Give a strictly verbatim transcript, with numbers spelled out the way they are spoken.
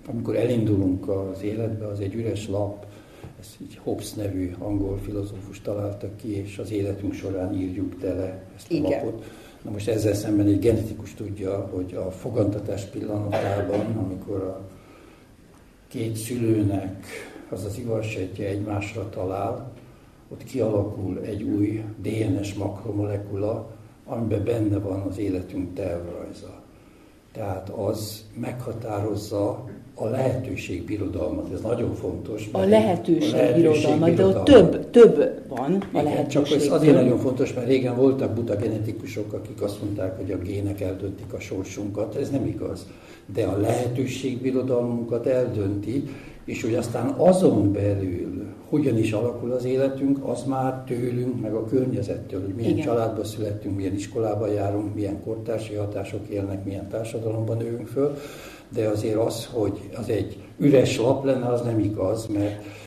amikor elindulunk az életbe, az egy üres lap, ezt így Hobbes nevű angol filozófus találta ki, és az életünk során írjuk tele ezt a Igen. lapot. Na most ezzel szemben egy genetikus tudja, hogy a fogantatás pillanatában, amikor a két szülőnek az az ivarsejtje egymásra talál, ott kialakul egy új dé en es makromolekula, amiben benne van az életünk tervrajza. Tehát az meghatározza a lehetőségbirodalmat, ez nagyon fontos. A lehetőségbirodalmat, de ott több, több van a lehetőség. Csak ez azért nagyon fontos, mert régen voltak buta genetikusok, akik azt mondták, hogy a gének eldöntik a sorsunkat, ez nem igaz. De a lehetőségbirodalmunkat eldönti, és hogy aztán azon belül hogyan is alakul az életünk, az már tőlünk, meg a környezettől, hogy milyen Igen. családba születtünk, milyen iskolába járunk, milyen kortársi hatások élnek, milyen társadalomban nőünk föl, de azért az, hogy az egy üres lap lenne, az nem igaz, mert